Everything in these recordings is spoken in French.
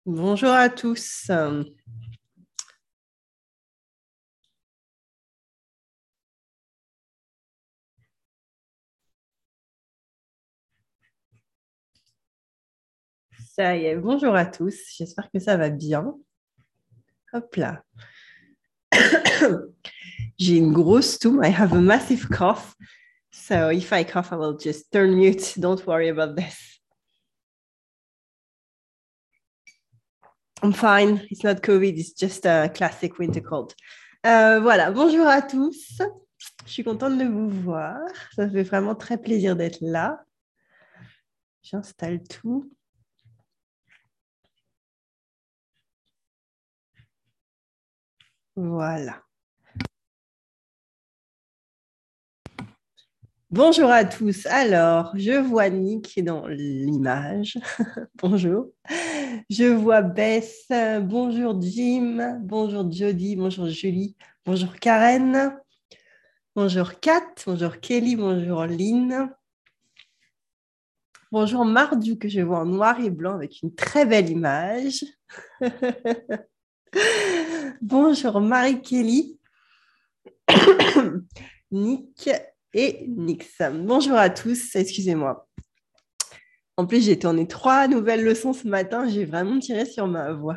Bonjour à tous. Ça y est, bonjour à tous. J'espère que ça va bien. Hop là. J'ai une grosse toux. I have a massive cough. So if I cough, I will just turn mute. Don't worry about this. I'm fine. It's not COVID. It's just a classic winter cold. Voilà. Bonjour à tous. Je suis contente de vous voir. Ça fait vraiment très plaisir d'être là. J'installe tout. Voilà. Bonjour à tous. Alors, je vois Nick dans l'image. Bonjour. Je vois Bess. Bonjour Jim. Bonjour Jody. Bonjour Julie. Bonjour Karen. Bonjour Kat. Bonjour Kelly. Bonjour Lynn. Bonjour Mardu que je vois en noir et blanc avec une très belle image. Bonjour Marie-Kelly, Nick et Nix. Bonjour à tous. Excusez-moi. En plus, j'ai tourné 3 nouvelles leçons ce matin. J'ai vraiment tiré sur ma voix.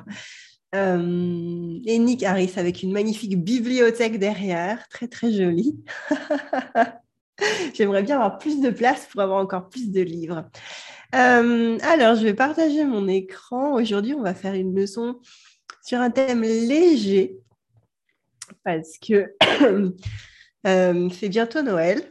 Et Nick Harris avec une magnifique bibliothèque derrière, très très jolie. J'aimerais bien avoir plus de place pour avoir encore plus de livres. Alors, je vais partager mon écran. Aujourd'hui, on va faire une leçon sur un thème léger parce que c'est bientôt Noël.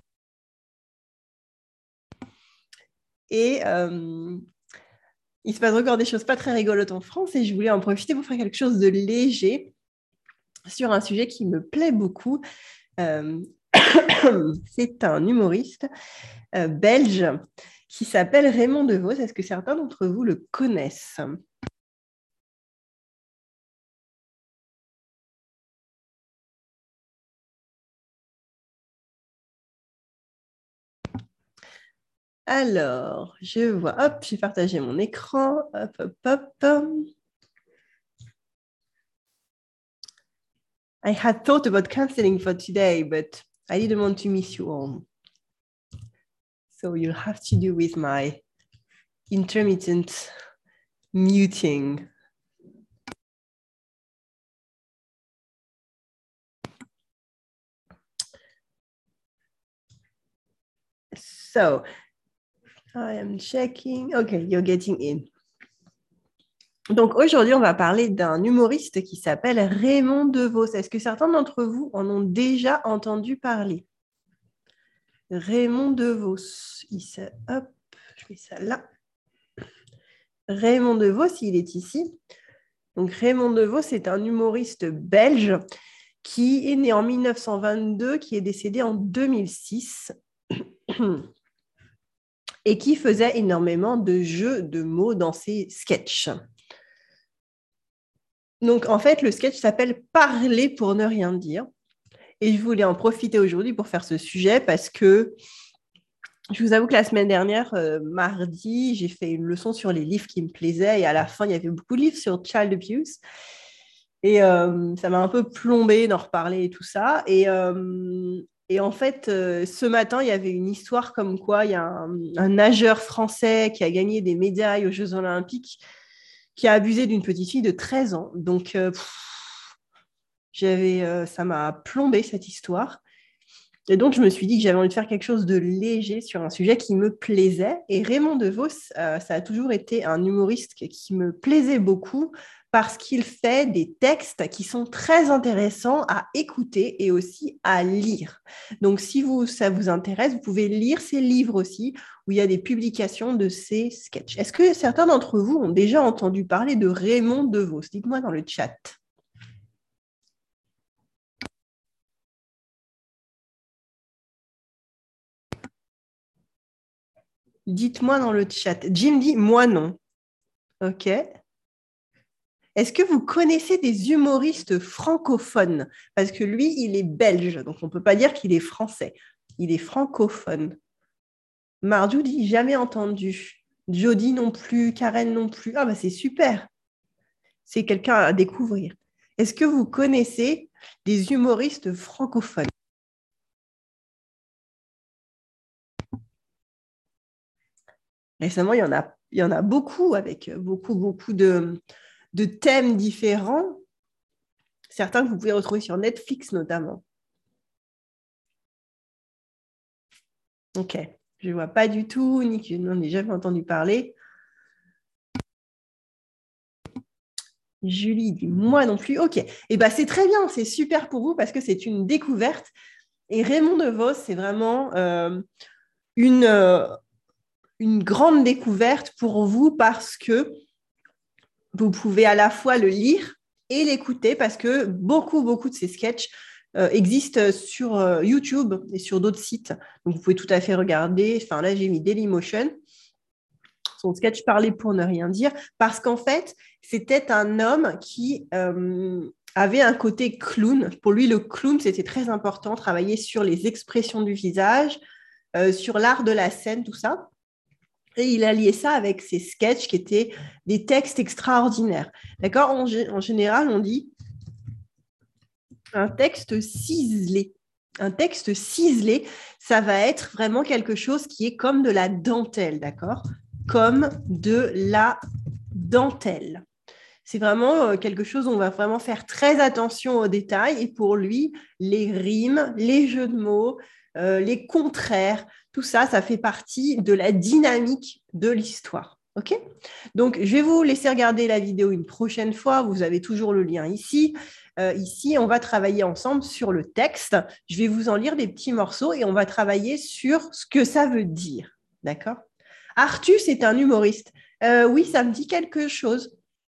Et il se passe encore des choses pas très rigolotes en France et je voulais en profiter pour faire quelque chose de léger sur un sujet qui me plaît beaucoup. Euh, c'est un humoriste belge qui s'appelle Raymond DeVos. Est-ce que certains d'entre vous le connaissent? Alors, je vois, hop, j'ai partagé mon écran, hop, hop, hop. I had thought about canceling for today, but I didn't want to miss you all. So you'll have to do with my intermittent muting. So I am checking. Okay, you're getting in. Donc aujourd'hui, on va parler d'un humoriste qui s'appelle Raymond DeVos. Est-ce que certains d'entre vous en ont déjà entendu parler? Raymond DeVos. Hop, je mets ça là. Raymond DeVos, il est ici. Donc Raymond DeVos, c'est un humoriste belge qui est né en 1922, qui est décédé en 2006 et qui faisait énormément de jeux de mots dans ses sketchs. Donc en fait, le sketch s'appelle Parler pour ne rien dire. Et je voulais en profiter aujourd'hui pour faire ce sujet parce que je vous avoue que la semaine dernière, mardi, j'ai fait une leçon sur les livres qui me plaisaient et à la fin, il y avait beaucoup de livres sur child abuse. Et ça m'a un peu plombé d'en reparler et tout ça. Et en fait, ce matin, il y avait une histoire comme quoi il y a un nageur français qui a gagné des médailles aux Jeux Olympiques qui a abusé d'une petite fille de 13 ans. Donc, ça m'a plombé cette histoire. Et donc, je me suis dit que j'avais envie de faire quelque chose de léger sur un sujet qui me plaisait. Et Raymond DeVos, ça a toujours été un humoriste qui me plaisait beaucoup parce qu'il fait des textes qui sont très intéressants à écouter et aussi à lire. Donc, si ça vous intéresse, vous pouvez lire ses livres aussi, où il y a des publications de ses sketchs. Est-ce que certains d'entre vous ont déjà entendu parler de Raymond DeVos? Dites-moi dans le chat. Dites-moi dans le chat. Jim dit, moi non. OK. Est-ce que vous connaissez des humoristes francophones? Parce que lui, il est belge, donc on ne peut pas dire qu'il est français. Il est francophone. Marjou dit jamais entendu. Jody non plus, Karen non plus. Ah bah c'est super. c'est quelqu'un à découvrir. Est-ce que vous connaissez des humoristes francophones? Récemment, il y en a beaucoup avec beaucoup de thèmes différents. Certains que vous pouvez retrouver sur Netflix notamment. Ok, je ne vois pas du tout, ni que n'en ai jamais entendu parler. Julie dit moi non plus. Ok, et ben c'est très bien, c'est super pour vous parce que c'est une découverte. Et Raymond DeVos, c'est vraiment une, euh, une grande découverte pour vous parce que vous pouvez à la fois le lire et l'écouter parce que beaucoup de ces sketchs existent sur YouTube et sur d'autres sites. Donc, vous pouvez tout à fait regarder. Enfin, là, j'ai mis Dailymotion, son sketch Parler pour ne rien dire, parce qu'en fait, c'était un homme qui avait un côté clown. Pour lui, le clown, c'était très important, travailler sur les expressions du visage, sur l'art de la scène, tout ça. Et il a lié ça avec ses sketchs qui étaient des textes extraordinaires. D'accord? En général, on dit un texte ciselé. Un texte ciselé, ça va être vraiment quelque chose qui est comme de la dentelle, d'accord? Comme de la dentelle. C'est vraiment quelque chose où on va vraiment faire très attention aux détails. Et pour lui, les rimes, les jeux de mots, les contraires, tout ça, ça fait partie de la dynamique de l'histoire. OK? Donc, je vais vous laisser regarder la vidéo une prochaine fois. Vous avez toujours le lien ici. Ici, on va travailler ensemble sur le texte. Je vais vous en lire des petits morceaux et on va travailler sur ce que ça veut dire. D'accord? Artus est un humoriste. Oui, ça me dit quelque chose.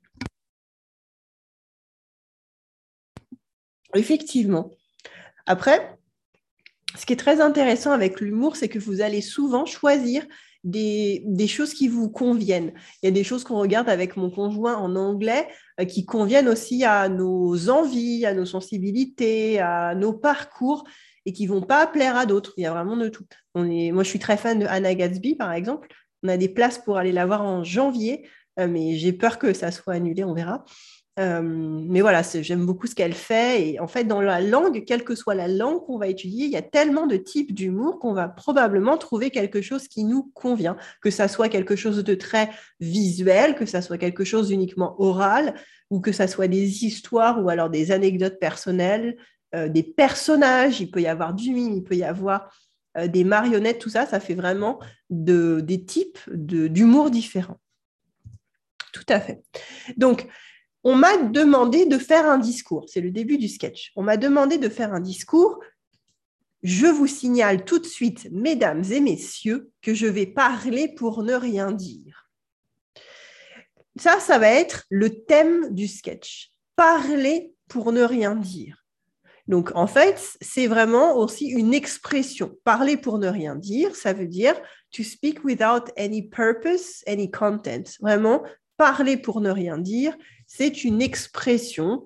Effectivement. Après, ce qui est très intéressant avec l'humour, c'est que vous allez souvent choisir des choses qui vous conviennent. Il y a des choses qu'on regarde avec mon conjoint en anglais qui conviennent aussi à nos envies, à nos sensibilités, à nos parcours et qui ne vont pas plaire à d'autres. Il y a vraiment de tout. Moi, je suis très fan de Anna Gatsby, par exemple. On a des places pour aller la voir en janvier, mais j'ai peur que ça soit annulé, on verra. Mais voilà, j'aime beaucoup ce qu'elle fait. Et en fait, dans la langue, quelle que soit la langue qu'on va étudier, il y a tellement de types d'humour qu'on va probablement trouver quelque chose qui nous convient, que ça soit quelque chose de très visuel, que ça soit quelque chose uniquement oral, ou que ça soit des histoires ou alors des anecdotes personnelles, des personnages. Il peut y avoir du mime, il peut y avoir des marionnettes, tout ça, ça fait vraiment des types d'humour différents. Tout à fait. Donc, on m'a demandé de faire un discours. C'est le début du sketch. On m'a demandé de faire un discours. Je vous signale tout de suite, mesdames et messieurs, que je vais parler pour ne rien dire. Ça va être le thème du sketch. Parler pour ne rien dire. Donc, en fait, c'est vraiment aussi une expression. Parler pour ne rien dire, ça veut dire to speak without any purpose, any content. Vraiment, parler pour ne rien dire, c'est une expression.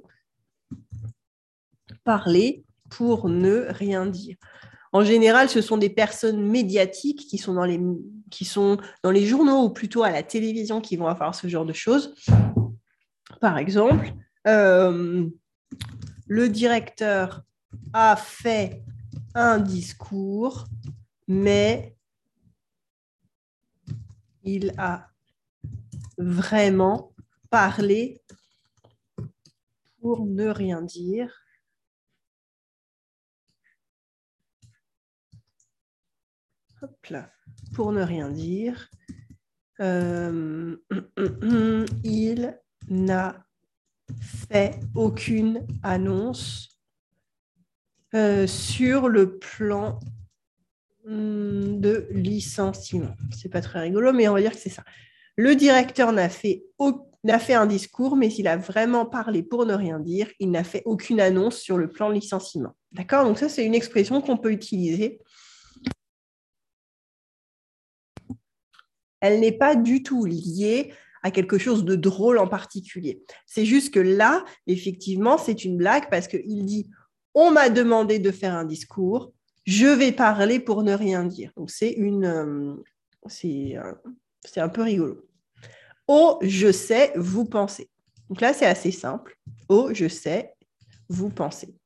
Parler pour ne rien dire. En général, ce sont des personnes médiatiques qui sont dans les journaux ou plutôt à la télévision qui vont avoir ce genre de choses. Par exemple, le directeur a fait un discours, mais il a vraiment parlé pour ne rien dire. Hop là, pour ne rien dire. Il n'a fait aucune annonce sur le plan de licenciement. C'est pas très rigolo, mais on va dire que c'est ça. Le directeur n'a fait un discours, mais il a vraiment parlé pour ne rien dire. Il n'a fait aucune annonce sur le plan de licenciement. D'accord? Donc ça, c'est une expression qu'on peut utiliser. Elle n'est pas du tout liée à quelque chose de drôle en particulier. C'est juste que là, effectivement, c'est une blague parce qu'il dit « On m'a demandé de faire un discours, je vais parler pour ne rien dire. » Donc, c'est un peu rigolo. « Oh, je sais, vous pensez. » Donc là, c'est assez simple. Oh, je sais, vous pensez.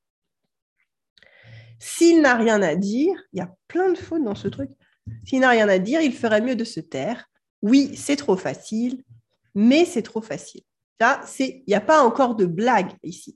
S'il n'a rien à dire, il y a plein de fautes dans ce truc. S'il n'a rien à dire, il ferait mieux de se taire. Oui, c'est trop facile, mais c'est trop facile. Là, il n'y a pas encore de blague ici.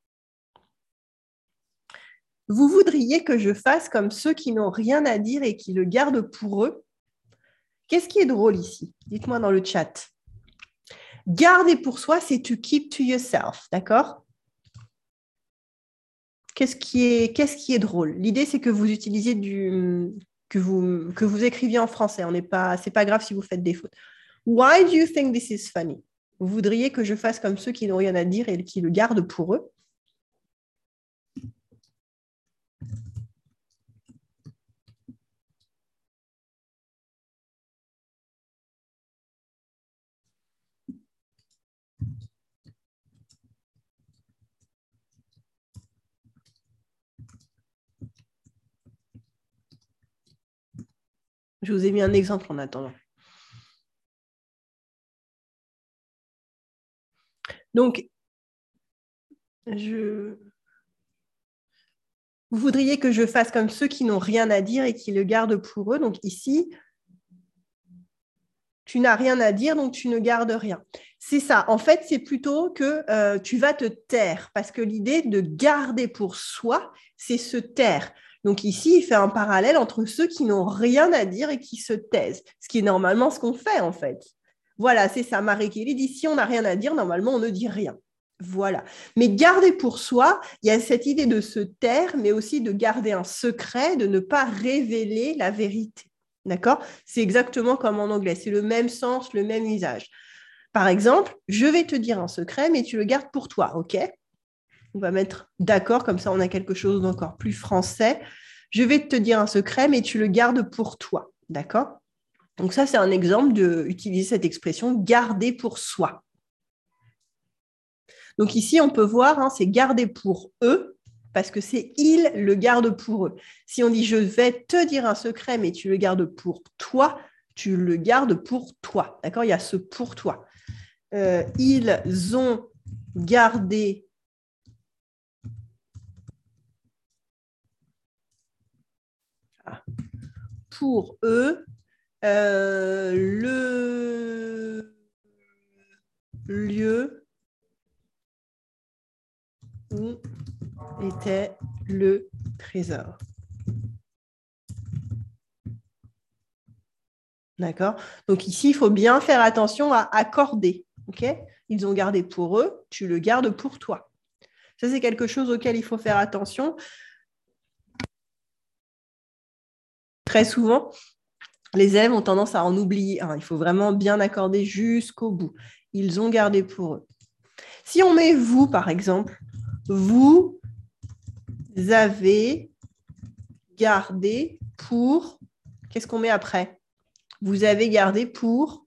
Vous voudriez que je fasse comme ceux qui n'ont rien à dire et qui le gardent pour eux? Qu'est-ce qui est drôle ici? Dites-moi dans le chat. Garder pour soi, c'est to keep to yourself, d'accord? Qu'est-ce qui est drôle? L'idée, c'est que vous utilisiez que vous écriviez en français. C'est pas grave si vous faites des fautes. Why do you think this is funny? Vous voudriez que je fasse comme ceux qui n'ont rien à dire et qui le gardent pour eux? Je vous ai mis un exemple en attendant. Donc, vous voudriez que je fasse comme ceux qui n'ont rien à dire et qui le gardent pour eux. Donc ici, tu n'as rien à dire, donc tu ne gardes rien. C'est ça. En fait, c'est plutôt que tu vas te taire, parce que l'idée de garder pour soi, c'est se taire. Donc ici, il fait un parallèle entre ceux qui n'ont rien à dire et qui se taisent, ce qui est normalement ce qu'on fait, en fait. Voilà, c'est ça. Marie Kelly dit, si on n'a rien à dire, normalement, on ne dit rien. Voilà. Mais garder pour soi, il y a cette idée de se taire, mais aussi de garder un secret, de ne pas révéler la vérité. D'accord? C'est exactement comme en anglais. C'est le même sens, le même usage. Par exemple, je vais te dire un secret, mais tu le gardes pour toi, OK? On va mettre d'accord, comme ça on a quelque chose d'encore plus français. Je vais te dire un secret, mais tu le gardes pour toi, d'accord? Donc ça, c'est un exemple d'utiliser cette expression garder pour soi. Donc ici, on peut voir, hein, c'est garder pour eux, parce que c'est ils le gardent pour eux. Si on dit je vais te dire un secret, mais tu le gardes pour toi, tu le gardes pour toi. D'accord? Il y a ce pour toi. Ils ont gardé pour eux le lieu où était le trésor. D'accord? Donc ici, il faut bien faire attention à accorder. OK? Ils ont gardé pour eux, tu le gardes pour toi. Ça, c'est quelque chose auquel il faut faire attention. Très souvent, les élèves ont tendance à en oublier un. Il faut vraiment bien accorder jusqu'au bout. Ils ont gardé pour eux. Si on met vous, par exemple, vous avez gardé pour... Qu'est-ce qu'on met après? Vous avez gardé pour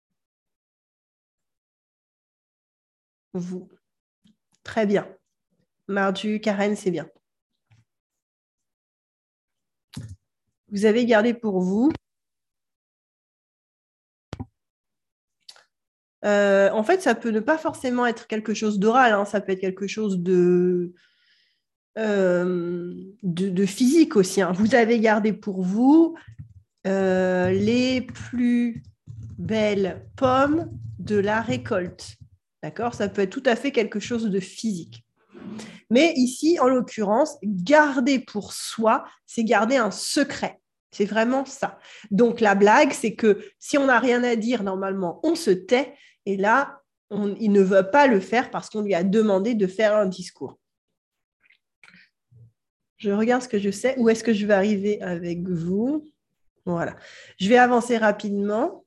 vous. Très bien. Mardu, Karen, c'est bien. Vous avez gardé pour vous. En fait, ça peut ne pas forcément être quelque chose d'oral, hein. Ça peut être quelque chose de physique aussi, hein. Vous avez gardé pour vous les plus belles pommes de la récolte. D'accord? Ça peut être tout à fait quelque chose de physique. Mais ici, en l'occurrence, garder pour soi, c'est garder un secret. C'est vraiment ça. Donc, la blague, c'est que si on n'a rien à dire, normalement, on se tait. Et là, il ne veut pas le faire parce qu'on lui a demandé de faire un discours. Je regarde ce que je sais. Où est-ce que je vais arriver avec vous? Voilà. Je vais avancer rapidement.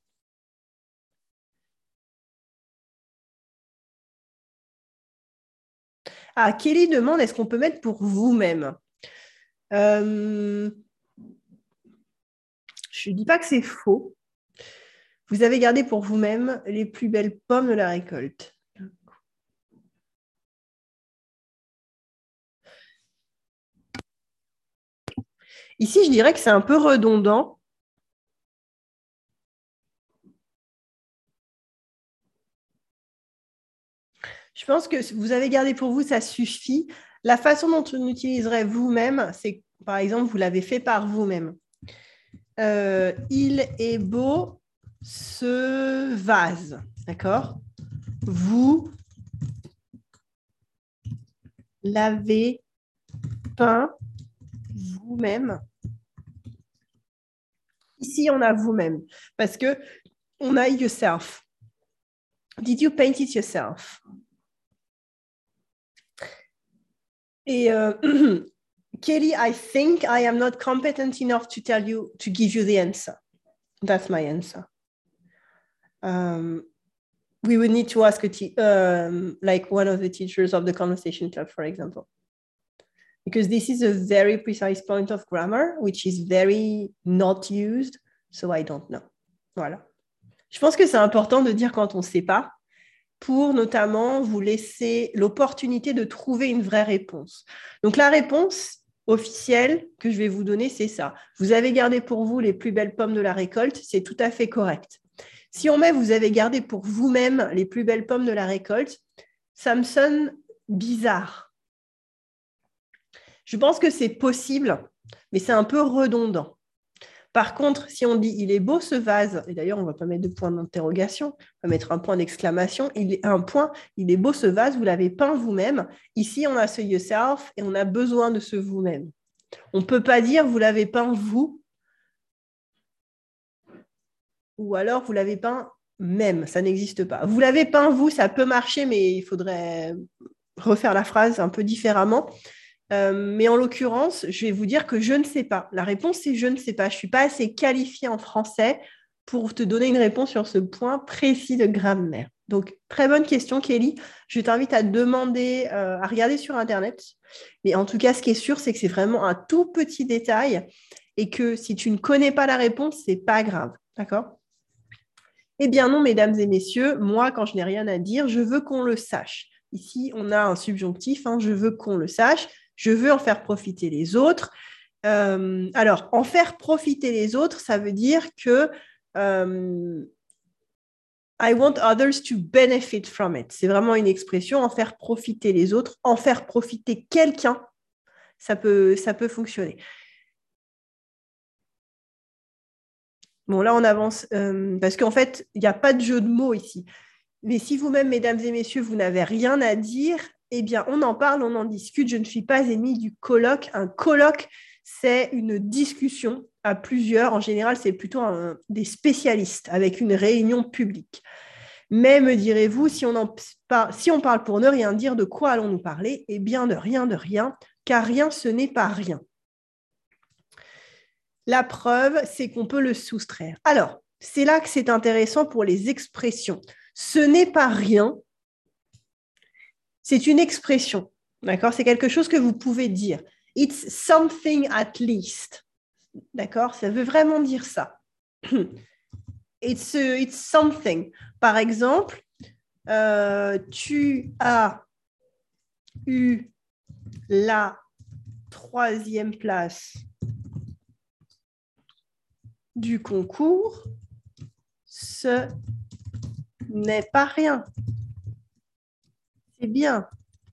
Ah, Kelly demande, est-ce qu'on peut mettre pour vous-même? Je ne dis pas que c'est faux. Vous avez gardé pour vous-même les plus belles pommes de la récolte. Ici, je dirais que c'est un peu redondant. Je pense que vous avez gardé pour vous, ça suffit. La façon dont on utiliserait vous-même, c'est par exemple, vous l'avez fait par vous-même. Il est beau ce vase, d'accord? Vous l'avez peint vous-même. Ici, on a vous-même parce que on a yourself. Did you paint it yourself? Et Kelly, I think I am not competent enough to tell you, to give you the answer. That's my answer. We would need to ask like one of the teachers of the conversation club, for example. Because this is a very precise point of grammar, which is very not used, so I don't know. Voilà. Je pense que c'est important de dire quand on ne sait pas, pour notamment vous laisser l'opportunité de trouver une vraie réponse. Donc la réponse officielle que je vais vous donner, c'est ça. Vous avez gardé pour vous les plus belles pommes de la récolte, c'est tout à fait correct. Si on met vous avez gardé pour vous-même les plus belles pommes de la récolte, ça me sonne bizarre. Je pense que c'est possible, mais c'est un peu redondant. Par contre, si on dit « il est beau ce vase », et d'ailleurs, on ne va pas mettre de point d'interrogation, on va mettre un point d'exclamation, il est beau ce vase, vous l'avez peint vous-même. Ici, on a ce « yourself » et on a besoin de ce « vous-même ». On ne peut pas dire « vous l'avez peint vous » ou alors « vous l'avez peint même », ça n'existe pas. « Vous l'avez peint vous », ça peut marcher, mais il faudrait refaire la phrase un peu différemment. Mais en l'occurrence, je vais vous dire que je ne sais pas. La réponse, c'est je ne sais pas. Je ne suis pas assez qualifiée en français pour te donner une réponse sur ce point précis de grammaire. Donc, très bonne question, Kelly. Je t'invite à demander, à regarder sur Internet. Mais en tout cas, ce qui est sûr, c'est que c'est vraiment un tout petit détail et que si tu ne connais pas la réponse, ce n'est pas grave. D'accord ? Eh bien non, mesdames et messieurs, moi, quand je n'ai rien à dire, je veux qu'on le sache. Ici, on a un subjonctif, je veux qu'on le sache. Je veux en faire profiter les autres. Alors, en faire profiter les autres, ça veut dire que I want others to benefit from it. C'est vraiment une expression, en faire profiter les autres, en faire profiter quelqu'un, ça peut fonctionner. Bon, là, on avance parce qu'en fait, il n'y a pas de jeu de mots ici. Mais si vous-même, mesdames et messieurs, vous n'avez rien à dire, eh bien, on en parle, on en discute. Je ne suis pas ennemie du colloque. Un colloque, c'est une discussion à plusieurs. En général, c'est plutôt des spécialistes avec une réunion publique. Mais me direz-vous, si on parle pour ne rien dire, de quoi allons-nous parler? Eh bien, de rien, car rien, ce n'est pas rien. La preuve, c'est qu'on peut le soustraire. Alors, c'est là que c'est intéressant pour les expressions. Ce n'est pas rien. C'est une expression, d'accord? C'est quelque chose que vous pouvez dire. It's something at least, d'accord? Ça veut vraiment dire ça. It's something. Par exemple, tu as eu la 3e place du concours. Ce n'est pas rien. C'est bien.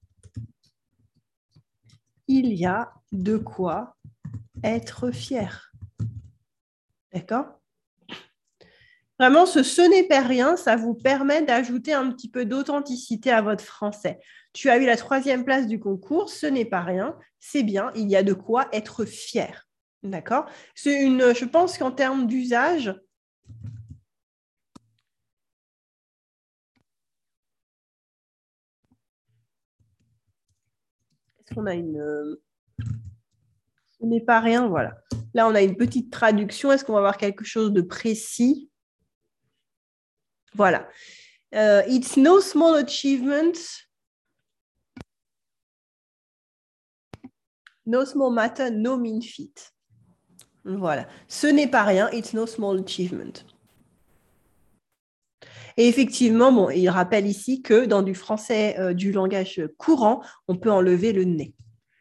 Il y a de quoi être fier. D'accord? Vraiment, ce n'est pas rien, ça vous permet d'ajouter un petit peu d'authenticité à votre français. Tu as eu la 3e place du concours, ce n'est pas rien, c'est bien, il y a de quoi être fier. D'accord? Je pense qu'en termes d'usage, est-ce qu'on a ce n'est pas rien, voilà. Là, on a une petite traduction. Est-ce qu'on va avoir quelque chose de précis? Voilà. It's no small achievement. No small matter, no mean feat. Voilà. Ce n'est pas rien. It's no small achievement. Et effectivement, bon, il rappelle ici que dans du français du langage courant, on peut enlever le n'est.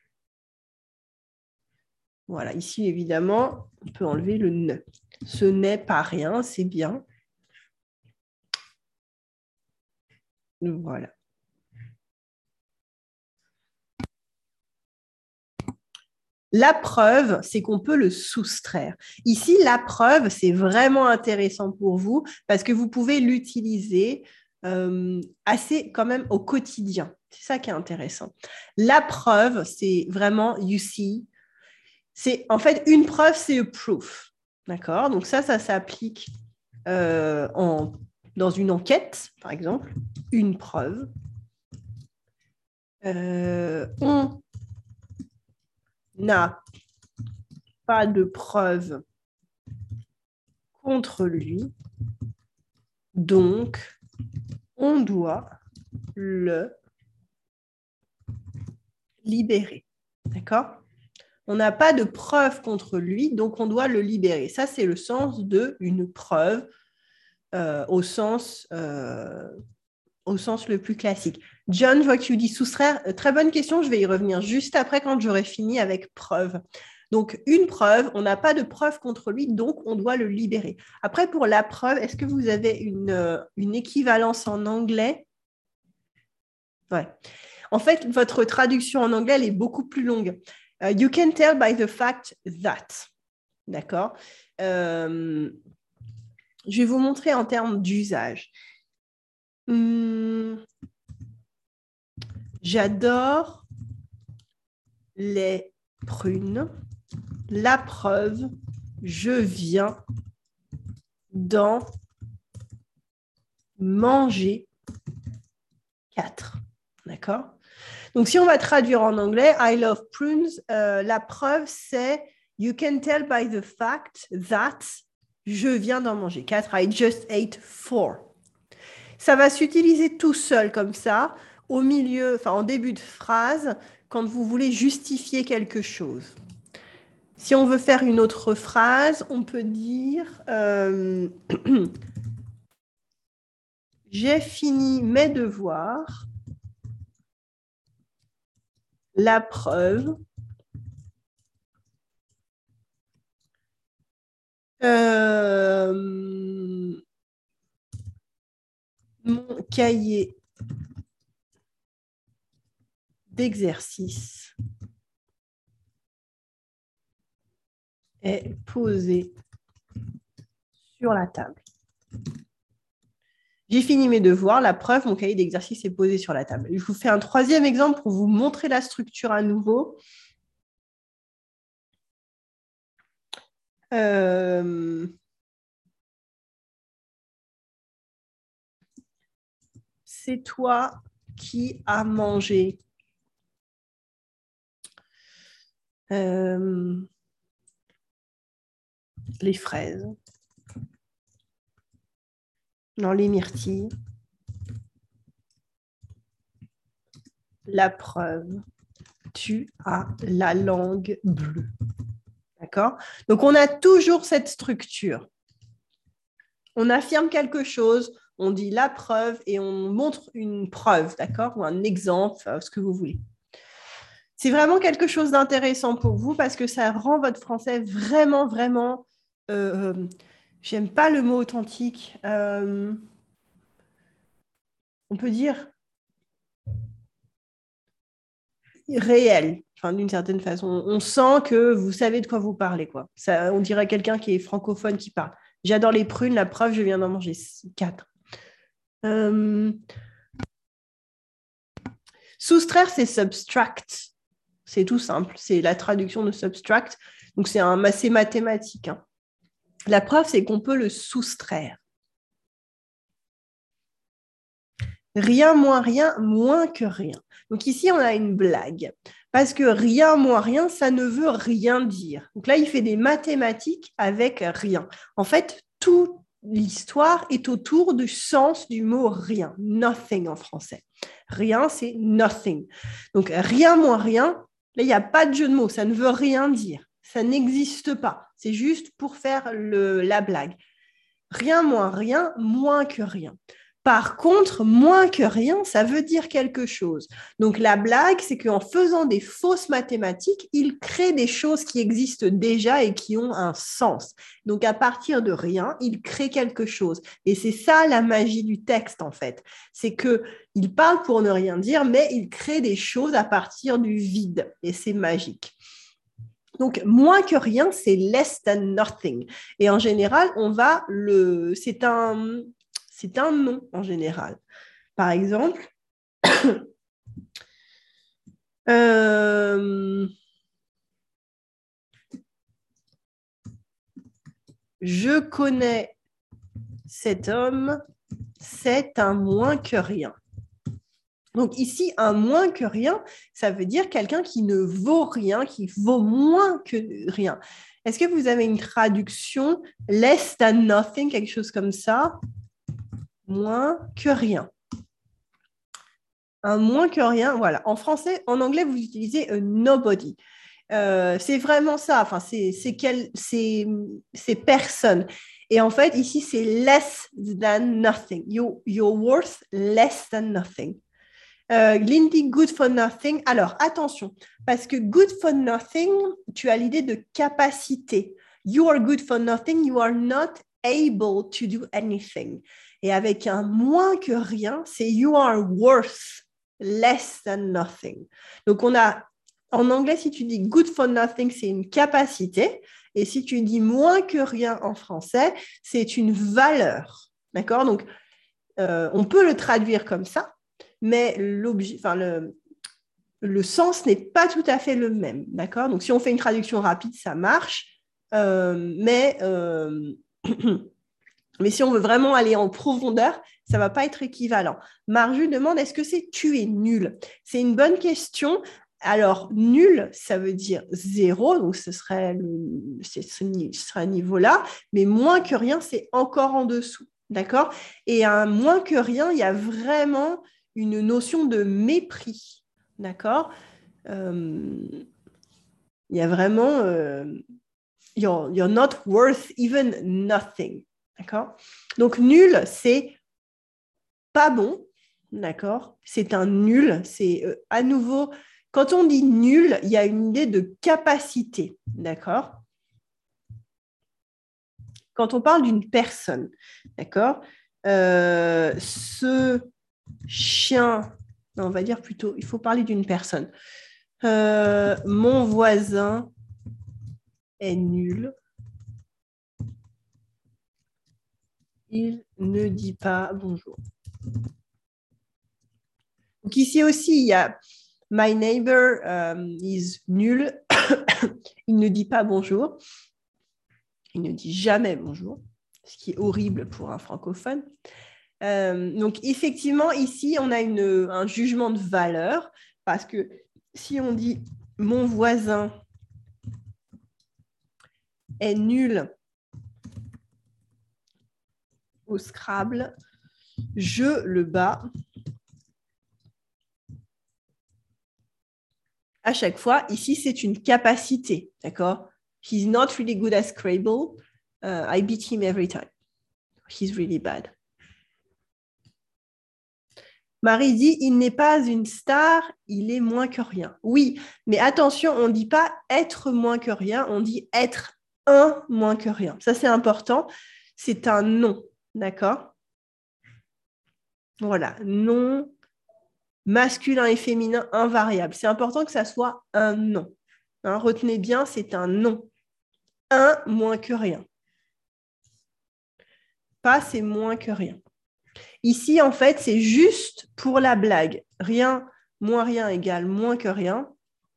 Voilà, ici, évidemment, on peut enlever le ne. Ce n'est pas rien, c'est bien. Voilà. La preuve, c'est qu'on peut le soustraire. Ici, la preuve, c'est vraiment intéressant pour vous parce que vous pouvez l'utiliser assez quand même au quotidien. C'est ça qui est intéressant. La preuve, c'est vraiment you see. C'est en fait une preuve, c'est a proof. D'accord? Donc ça s'applique dans une enquête, par exemple. Une preuve. On n'a pas de preuve contre lui, donc on doit le libérer. D'accord? On n'a pas de preuve contre lui, donc on doit le libérer. Ça, c'est le sens de une preuve au sens le plus classique. John, je vois que tu dis soustraire. Très bonne question, je vais y revenir juste après quand j'aurai fini avec preuve. Donc, une preuve, on n'a pas de preuve contre lui, donc on doit le libérer. Après, pour la preuve, est-ce que vous avez une équivalence en anglais? Ouais. En fait, votre traduction en anglais elle est beaucoup plus longue. You can tell by the fact that. D'accord? Je vais vous montrer en termes d'usage. J'adore les prunes. La preuve, je viens d'en manger 4. D'accord? Donc, si on va traduire en anglais, I love prunes, la preuve, c'est you can tell by the fact that je viens d'en manger 4. I just ate 4. Ça va s'utiliser tout seul comme ça, au milieu, enfin en début de phrase, quand vous voulez justifier quelque chose. Si on veut faire une autre phrase, on peut dire j'ai fini mes devoirs. La preuve. Mon cahier d'exercice est posé sur la table. J'ai fini mes devoirs. La preuve, mon cahier d'exercice est posé sur la table. Je vous fais un troisième exemple pour vous montrer la structure à nouveau. C'est toi qui as mangé les fraises. Non, les myrtilles. La preuve, tu as la langue bleue. D'accord? Donc, on a toujours cette structure. On affirme quelque chose, on dit la preuve et on montre une preuve, d'accord? Ou un exemple, ce que vous voulez. C'est vraiment quelque chose d'intéressant pour vous parce que ça rend votre français vraiment, vraiment... j'aime pas le mot authentique. On peut dire réel, enfin, d'une certaine façon. On sent que vous savez de quoi vous parlez, quoi. Ça, on dirait quelqu'un qui est francophone qui parle. J'adore les prunes, la preuve, je viens d'en manger 4. Soustraire, c'est subtract. C'est tout simple. C'est la traduction de subtract. Donc, c'est assez mathématique. Hein. La preuve, c'est qu'on peut le soustraire. Rien moins rien, moins que rien. Donc ici, on a une blague. Parce que rien moins rien, ça ne veut rien dire. Donc là, il fait des mathématiques avec rien. En fait, toute l'histoire est autour du sens du mot rien. Nothing en français. Rien, c'est nothing. Donc rien moins rien, là, il n'y a pas de jeu de mots. Ça ne veut rien dire. Ça n'existe pas. C'est juste pour faire la blague. Rien moins rien, moins que rien. Par contre, moins que rien, ça veut dire quelque chose. Donc la blague, c'est qu'en faisant des fausses mathématiques, il crée des choses qui existent déjà et qui ont un sens. Donc à partir de rien, il crée quelque chose. Et c'est ça la magie du texte, en fait. C'est qu'il parle pour ne rien dire, mais il crée des choses à partir du vide. Et c'est magique. Donc, moins que rien, c'est less than nothing. Et en général, c'est un nom en général. Par exemple, je connais cet homme, c'est un moins que rien. Donc ici, un moins que rien, ça veut dire quelqu'un qui ne vaut rien, qui vaut moins que rien. Est-ce que vous avez une traduction less than nothing, quelque chose comme ça? Moins que rien. Un moins que rien, voilà. En français, en anglais, vous utilisez a nobody. C'est vraiment ça. Enfin, c'est personne. Et en fait, ici, c'est less than nothing. You're worth less than nothing. Lindy, good for nothing. Alors, attention, parce que good for nothing, tu as l'idée de capacité. You are good for nothing, you are not able to do anything. Et avec un moins que rien, c'est you are worth less than nothing. Donc, en anglais, si tu dis good for nothing, c'est une capacité. Et si tu dis moins que rien en français, c'est une valeur. D'accord? Donc, on peut le traduire comme ça, mais le sens n'est pas tout à fait le même. D'accord? Donc, si on fait une traduction rapide, ça marche. Mais si on veut vraiment aller en profondeur, ça ne va pas être équivalent. Marju demande, est-ce que c'est tu es nul? C'est une bonne question. Alors, nul, ça veut dire zéro, donc ce serait à niveau-là, mais moins que rien, c'est encore en dessous. D'accord? Et un moins que rien, il y a vraiment une notion de mépris. D'accord? Il y a vraiment you're not worth even nothing. D'accord? Donc, nul, c'est pas bon. D'accord? C'est un nul. C'est à nouveau, quand on dit nul, il y a une idée de capacité. D'accord? Quand on parle d'une personne, d'accord? Ce chien, non, on va dire plutôt, il faut parler d'une personne. Mon voisin est nul. Il ne dit pas bonjour. Donc ici aussi, il y a my neighbor is nul. Il ne dit pas bonjour. Il ne dit jamais bonjour, ce qui est horrible pour un francophone. Donc effectivement, ici, on a un jugement de valeur parce que si on dit mon voisin est nul au Scrabble, je le bats. À chaque fois, ici, c'est une capacité, d'accord? He's not really good at Scrabble. I beat him every time. He's really bad. Marie dit, il n'est pas une star, il est moins que rien. Oui, mais attention, on ne dit pas être moins que rien, on dit être un moins que rien. Ça, c'est important. C'est un nom, d'accord? Voilà, nom masculin et féminin invariable. C'est important que ça soit un nom. Hein, retenez bien, c'est un nom. Un moins que rien. Pas, c'est moins que rien. Ici, en fait, c'est juste pour la blague. Rien, moins rien égale moins que rien.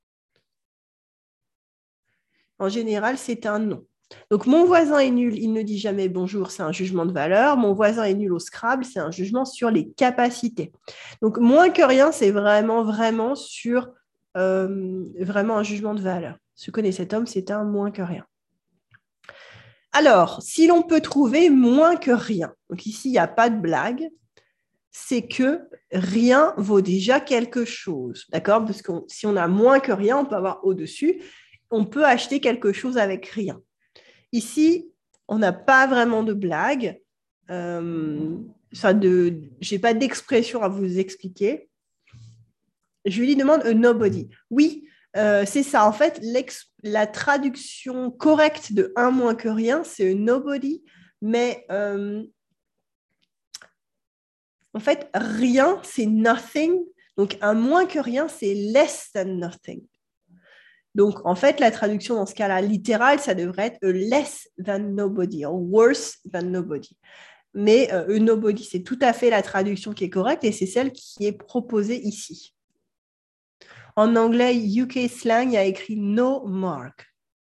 En général, c'est un nom. Donc, mon voisin est nul, il ne dit jamais bonjour, c'est un jugement de valeur. Mon voisin est nul au Scrabble, c'est un jugement sur les capacités. Donc, moins que rien, c'est vraiment, vraiment sur vraiment un jugement de valeur. Je connais cet homme, c'est un moins que rien. Alors, si l'on peut trouver moins que rien, donc ici, il n'y a pas de blague, c'est que rien vaut déjà quelque chose, d'accord? Parce que si on a moins que rien, on peut avoir au-dessus, on peut acheter quelque chose avec rien. Ici, on n'a pas vraiment de blague. Je n'ai pas d'expression à vous expliquer. Julie demande a nobody. Oui, c'est ça. En fait, la traduction correcte de un moins que rien, c'est a nobody, mais en fait, rien, c'est nothing. Donc, un moins que rien, c'est less than nothing. Donc, en fait, la traduction dans ce cas-là littérale, ça devrait être a less than nobody or worse than nobody. Mais a nobody, c'est tout à fait la traduction qui est correcte et c'est celle qui est proposée ici. En anglais, UK Slang, il y a écrit no mark.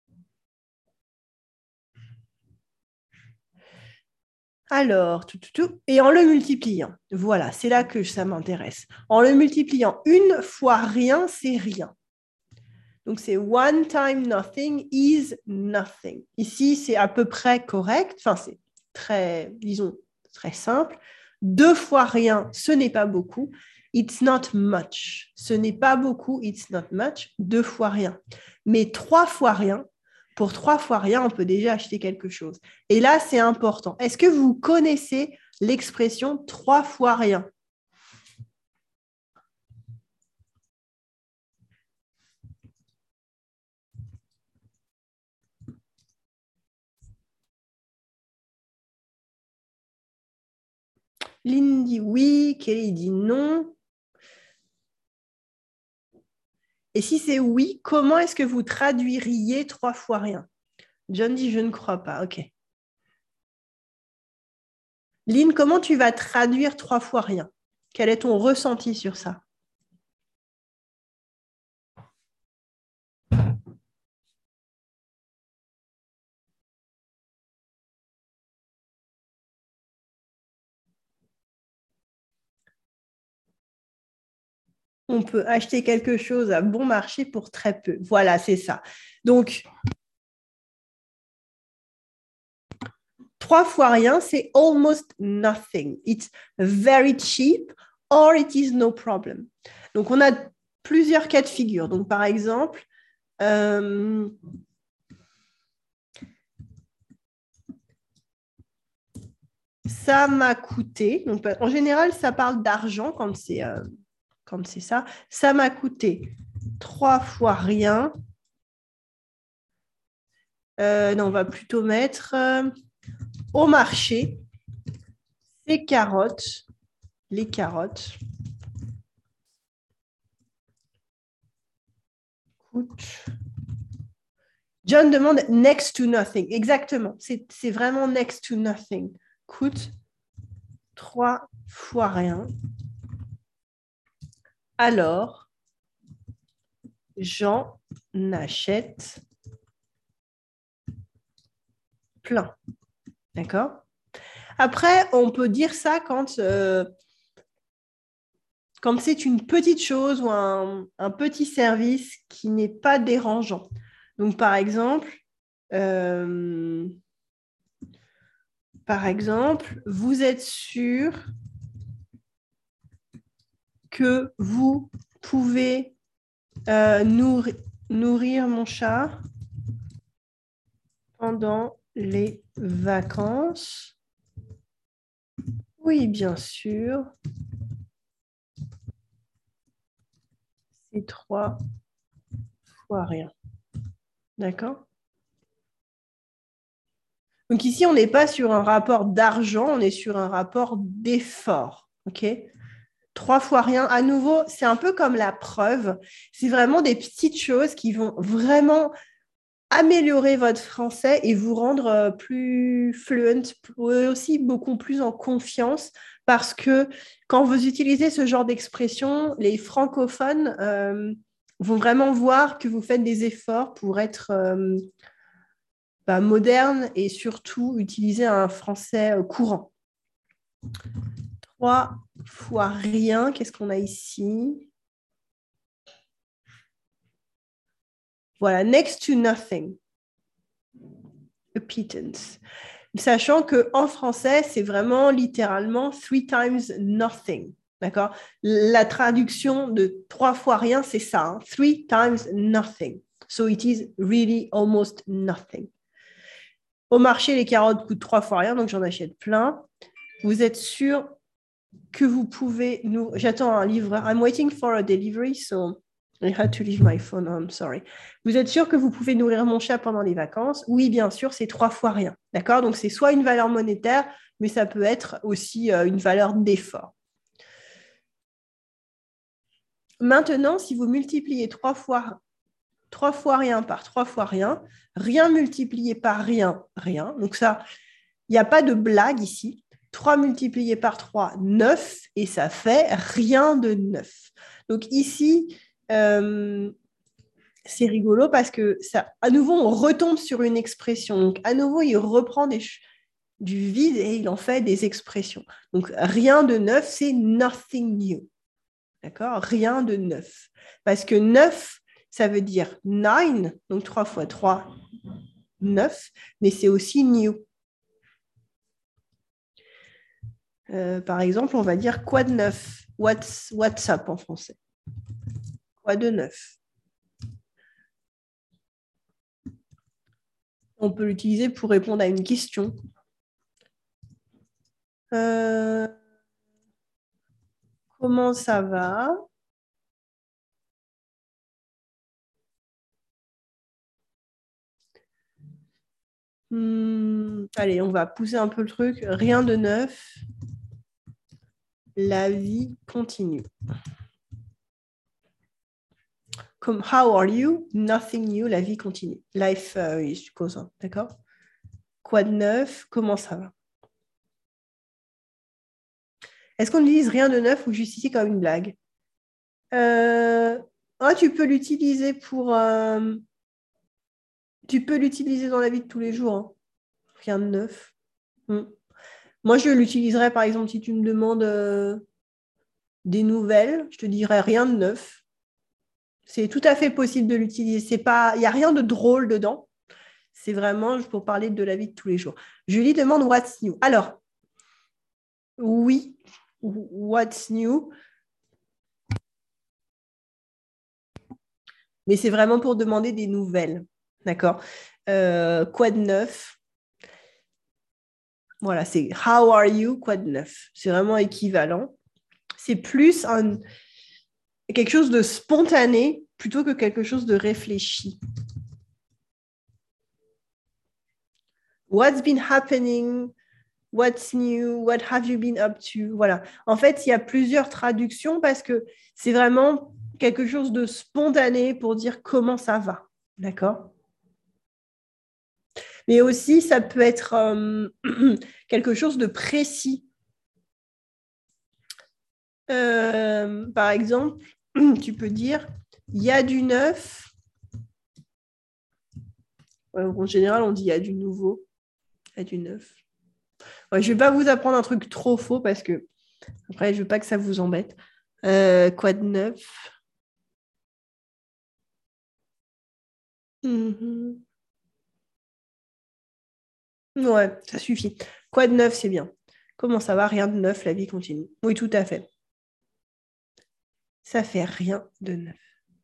Alors, et en le multipliant, voilà, c'est là que ça m'intéresse. En le multipliant une fois rien, c'est rien. Donc, c'est one time nothing is nothing. Ici, c'est à peu près correct. Enfin, c'est très, disons, très simple. Deux fois rien, ce n'est pas beaucoup. It's not much. Ce n'est pas beaucoup. It's not much. Deux fois rien. Mais trois fois rien, pour trois fois rien, on peut déjà acheter quelque chose. Et là, c'est important. Est-ce que vous connaissez l'expression trois fois rien? Lynn dit oui, Kelly dit non. Et si c'est oui, comment est-ce que vous traduiriez trois fois rien? John dit je ne crois pas. OK. Lynn, comment tu vas traduire trois fois rien? Quel est ton ressenti sur ça? On peut acheter quelque chose à bon marché pour très peu. Voilà, c'est ça. Donc, trois fois rien, c'est almost nothing. It's very cheap or it is no problem. Donc, on a plusieurs cas de figure. Donc, par exemple, ça m'a coûté. Donc, en général, ça parle d'argent quand c'est ça. Ça m'a coûté trois fois rien. Non, on va plutôt mettre au marché les carottes. Coûtent. John demande next to nothing. Exactement. C'est vraiment next to nothing. Coûte trois fois rien. Alors, j'en achète plein. D'accord? Après, on peut dire ça quand c'est une petite chose ou un petit service qui n'est pas dérangeant. Donc, euh, par exemple, vous êtes sûr que vous pouvez nourrir mon chat pendant les vacances? Oui, bien sûr. C'est trois fois rien. D'accord? Donc ici, on n'est pas sur un rapport d'argent, on est sur un rapport d'effort. OK? Trois fois rien. À nouveau, c'est un peu comme la preuve. C'est vraiment des petites choses qui vont vraiment améliorer votre français et vous rendre plus fluent, aussi beaucoup plus en confiance parce que quand vous utilisez ce genre d'expression, les francophones vont vraiment voir que vous faites des efforts pour être moderne et surtout utiliser un français courant. Trois fois rien, qu'est-ce qu'on a ici? Voilà, next to nothing. A pittance. Sachant qu'en français, c'est vraiment littéralement three times nothing. D'accord? La traduction de trois fois rien, c'est ça. Hein? Three times nothing. So it is really almost nothing. Au marché, les carottes coûtent trois fois rien, donc j'en achète plein. Vous êtes sûr que vous pouvez nous... J'attends un livreur. I'm waiting for a delivery, so I had to leave my phone. I'm sorry. Vous êtes sûr que vous pouvez nourrir mon chat pendant les vacances? Oui, bien sûr, c'est trois fois rien. D'accord? Donc, c'est soit une valeur monétaire, mais ça peut être aussi une valeur d'effort. Maintenant, si vous multipliez trois fois 3 fois rien par 3 fois rien, rien multiplié par rien, rien. Donc ça, il n'y a pas de blague ici. 3 multiplié par 3, 9, et ça fait rien de 9. Donc ici, c'est rigolo parce que ça, à nouveau, on retombe sur une expression. Donc à nouveau, il reprend du vide et il en fait des expressions. Donc rien de neuf, c'est nothing new. D'accord? Rien de neuf. Parce que 9, ça veut dire 9, donc 3 fois 3, 9, mais c'est aussi new. Par exemple, on va dire quoi de neuf? What's up en français? Quoi de neuf? On peut l'utiliser pour répondre à une question. Comment ça va? Allez, on va pousser un peu le truc. Rien de neuf. La vie continue. Comme how are you? Nothing new. La vie continue. Life is goes on. D'accord? Quoi de neuf? Comment ça va? Est-ce qu'on utilise rien de neuf ou juste ici comme une blague? Tu peux l'utiliser pour. Tu peux l'utiliser dans la vie de tous les jours, hein. Rien de neuf. Moi, je l'utiliserais, par exemple, si tu me demandes des nouvelles, je te dirais rien de neuf. C'est tout à fait possible de l'utiliser. C'est pas, il n'y a rien de drôle dedans. C'est vraiment pour parler de la vie de tous les jours. Julie demande what's new. Alors, oui, what's new. Mais c'est vraiment pour demander des nouvelles. D'accord? Quoi de neuf? Voilà, c'est how are you? Quoi de neuf? C'est vraiment équivalent. C'est plus quelque chose de spontané plutôt que quelque chose de réfléchi. What's been happening? What's new? What have you been up to? Voilà. En fait, il y a plusieurs traductions parce que c'est vraiment quelque chose de spontané pour dire comment ça va. D'accord? Mais aussi, ça peut être quelque chose de précis. Par exemple, tu peux dire il y a du neuf. En général, on dit il y a du nouveau. Il y a du neuf. Je ne vais pas vous apprendre un truc trop faux parce que après, je ne veux pas que ça vous embête. Quoi de neuf? Ouais, ça suffit. Quoi de neuf, c'est bien. Comment ça va? Rien de neuf, la vie continue. Oui, tout à fait. Ça fait rien de neuf.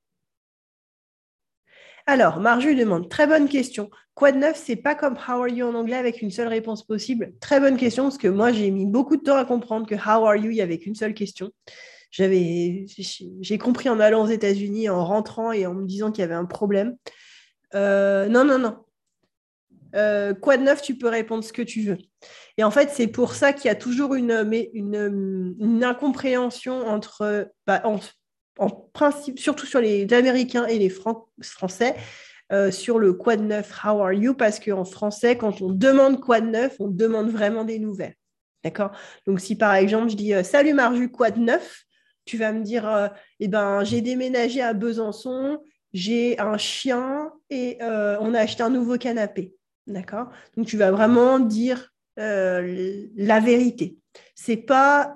Alors, Marju demande, très bonne question. Quoi de neuf, c'est pas comme how are you en anglais avec une seule réponse possible. Très bonne question, parce que moi, j'ai mis beaucoup de temps à comprendre que how are you, il y avait qu'une seule question. J'ai compris en allant aux États-Unis, en rentrant et en me disant qu'il y avait un problème. Non, non, non. Quoi de neuf, tu peux répondre ce que tu veux. Et en fait, c'est pour ça qu'il y a toujours une incompréhension entre, en principe, surtout sur les Américains et les Français, sur le quoi de neuf, how are you, parce qu'en français, quand on demande quoi de neuf, on demande vraiment des nouvelles. D'accord? Donc, si par exemple, je dis salut Marju, quoi de neuf? Tu vas me dire eh ben, j'ai déménagé à Besançon, j'ai un chien et on a acheté un nouveau canapé. D'accord? Donc, tu vas vraiment dire la vérité. C'est pas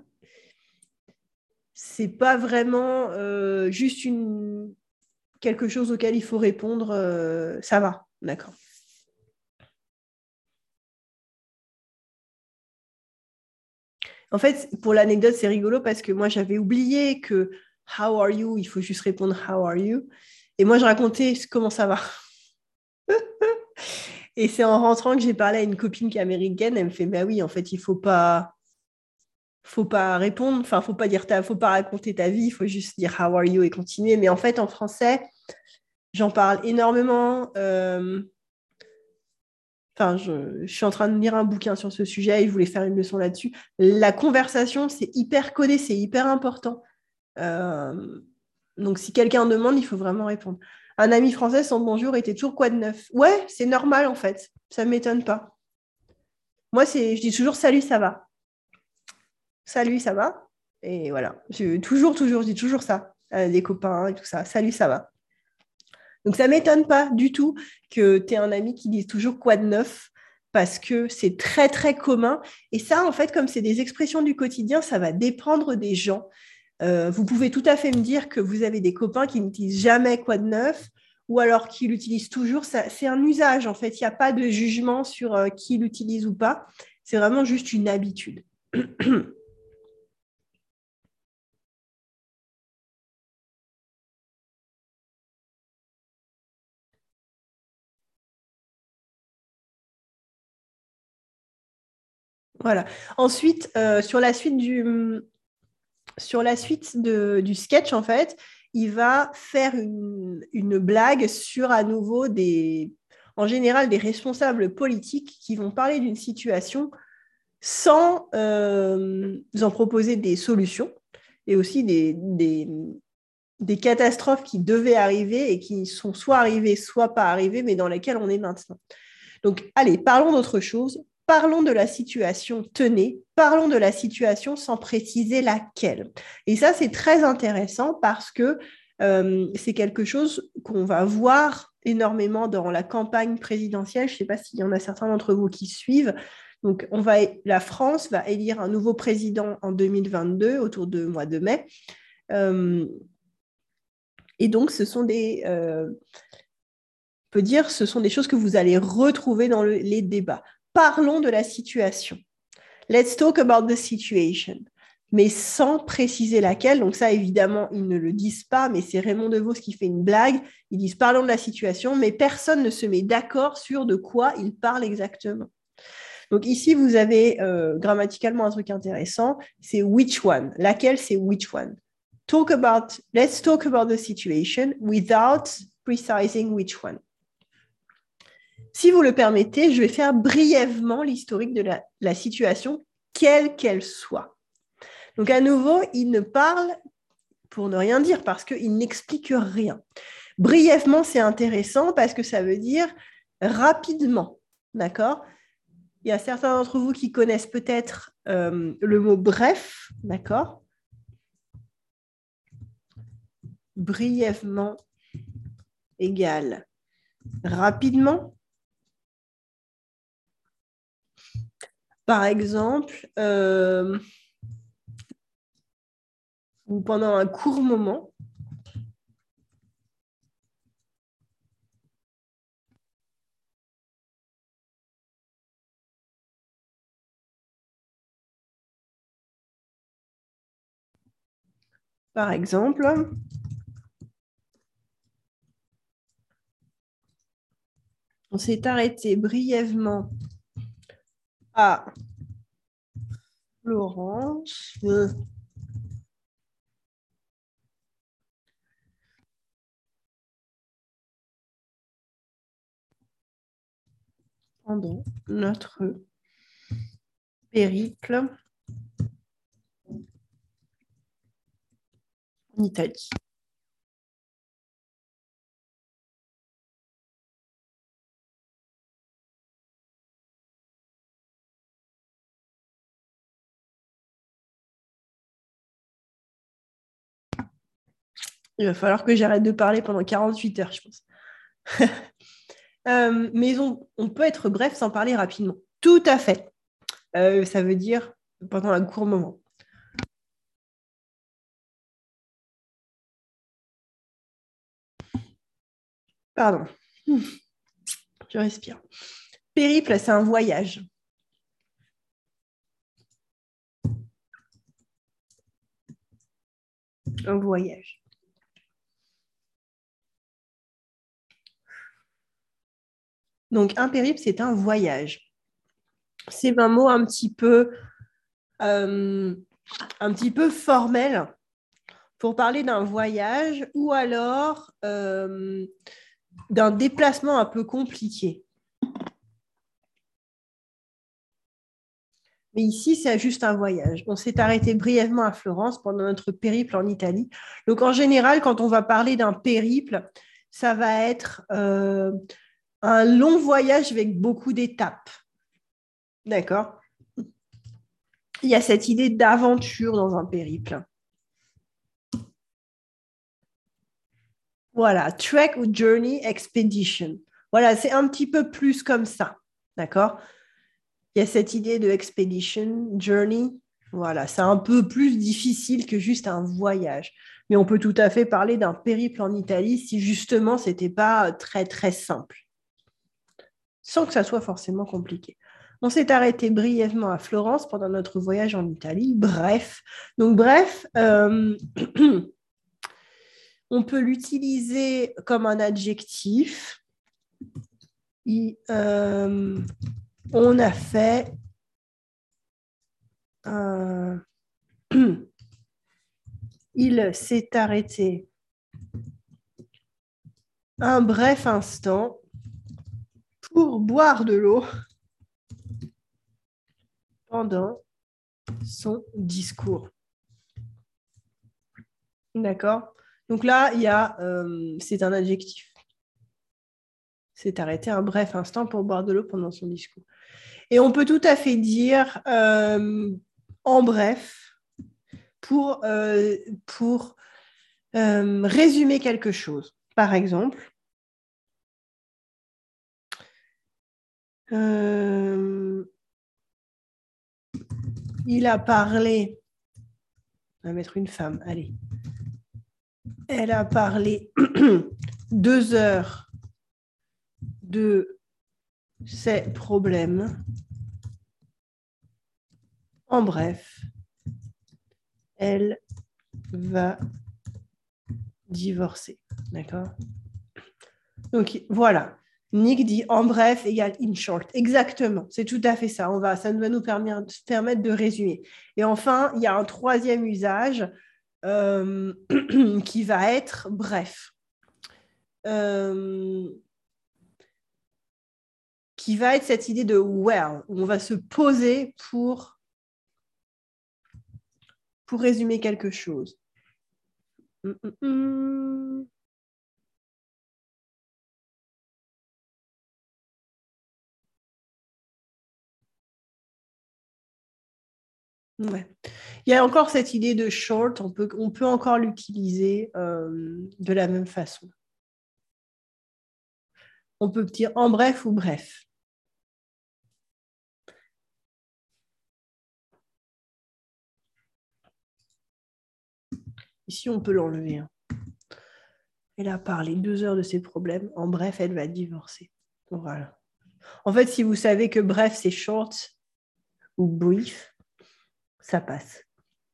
vraiment juste quelque chose auquel il faut répondre. Ça va, d'accord. En fait, pour l'anecdote, c'est rigolo parce que moi, j'avais oublié que how are you, il faut juste répondre how are you. Et moi, je racontais comment ça va. Et c'est en rentrant que j'ai parlé à une copine qui est américaine. Elle me fait, bah oui, en fait, il faut pas répondre, enfin, faut pas raconter ta vie, il faut juste dire how are you et continuer. Mais en fait, en français, j'en parle énormément. Enfin, je suis en train de lire un bouquin sur ce sujet et je voulais faire une leçon là-dessus. La conversation, c'est hyper codé, c'est hyper important. Donc, si quelqu'un demande, il faut vraiment répondre. Un ami français, son bonjour était toujours quoi de neuf? Ouais, c'est normal en fait. Ça ne m'étonne pas. Moi, je dis toujours salut, ça va. Salut, ça va? Et voilà. Je dis toujours ça à des copains et tout ça. Salut, ça va. Donc, ça ne m'étonne pas du tout que tu aies un ami qui dise toujours quoi de neuf parce que c'est très, très commun. Et ça, en fait, comme c'est des expressions du quotidien, ça va dépendre des gens. Vous pouvez tout à fait me dire que vous avez des copains qui n'utilisent jamais quoi de neuf ou alors qui l'utilisent toujours. C'est un usage, en fait. Il n'y a pas de jugement sur qui l'utilise ou pas. C'est vraiment juste une habitude. Voilà. Ensuite, sur la suite du sketch, en fait, il va faire une blague sur à nouveau en général des responsables politiques qui vont parler d'une situation sans en proposer des solutions et aussi des catastrophes qui devaient arriver et qui sont soit arrivées, soit pas arrivées, mais dans lesquelles on est maintenant. Donc, allez, parlons d'autre chose. Parlons de la situation, tenez, parlons de la situation sans préciser laquelle. Et ça, c'est très intéressant parce que c'est quelque chose qu'on va voir énormément dans la campagne présidentielle. Je ne sais pas s'il y en a certains d'entre vous qui suivent. Donc, la France va élire un nouveau président en 2022, autour du mois de mai. Et donc, peut dire, ce sont des choses que vous allez retrouver dans les débats. Parlons de la situation. Let's talk about the situation. Mais sans préciser laquelle. Donc ça, évidemment, ils ne le disent pas, mais c'est Raymond DeVos qui fait une blague. Ils disent parlons de la situation, mais personne ne se met d'accord sur de quoi ils parlent exactement. Donc ici, vous avez grammaticalement un truc intéressant. C'est which one. Laquelle, c'est which one. Let's talk about the situation without precising which one. Si vous le permettez, je vais faire brièvement l'historique de la situation, quelle qu'elle soit. Donc, à nouveau, il ne parle pour ne rien dire parce qu'il n'explique rien. Brièvement, c'est intéressant parce que ça veut dire rapidement. D'accord? Il y a certains d'entre vous qui connaissent peut-être le mot bref. D'accord? Brièvement égale rapidement. Par exemple, ou pendant un court moment. Par exemple, on s'est arrêté brièvement à Florence. Pendant notre périple en Italie. Il va falloir que j'arrête de parler pendant 48 heures, je pense. Mais on peut être bref sans parler rapidement. Tout à fait. Ça veut dire pendant un court moment. Pardon. Je respire. Périple, c'est un voyage. Un voyage. Donc, un périple, c'est un voyage. C'est un mot un petit peu formel pour parler d'un voyage ou alors d'un déplacement un peu compliqué. Mais ici, c'est juste un voyage. On s'est arrêté brièvement à Florence pendant notre périple en Italie. Donc, en général, quand on va parler d'un périple, ça va être un long voyage avec beaucoup d'étapes. D'accord? Il y a cette idée d'aventure dans un périple. Voilà, trek ou journey expedition. Voilà, c'est un petit peu plus comme ça. D'accord? Il y a cette idée de expedition, journey. Voilà, c'est un peu plus difficile que juste un voyage. Mais on peut tout à fait parler d'un périple en Italie si justement ce n'était pas très, très simple, sans que ça soit forcément compliqué. On s'est arrêté brièvement à Florence pendant notre voyage en Italie. Bref, donc bref, on peut l'utiliser comme un adjectif. On a fait il s'est arrêté un bref instant pour boire de l'eau pendant son discours. D'accord? Donc là, c'est un adjectif. S'est arrêté un bref instant pour boire de l'eau pendant son discours. Et on peut tout à fait dire en bref pour résumer quelque chose. Par exemple, il a parlé, on va mettre une femme, allez. Elle a parlé 2 heures de ses problèmes. En bref, elle va divorcer. D'accord? Donc voilà. Nick dit en bref égale in short. Exactement, c'est tout à fait ça. Ça va nous permettre de résumer. Et enfin, il y a un troisième usage qui va être bref. Qui va être cette idée de well, où on va se poser pour résumer quelque chose. Ouais. Il y a encore cette idée de short, on peut encore l'utiliser de la même façon. On peut dire en bref ou bref. Ici, on peut l'enlever. Hein. Elle a parlé 2 heures de ses problèmes. En bref, elle va divorcer. Voilà. En fait, si vous savez que bref, c'est short ou brief, ça passe.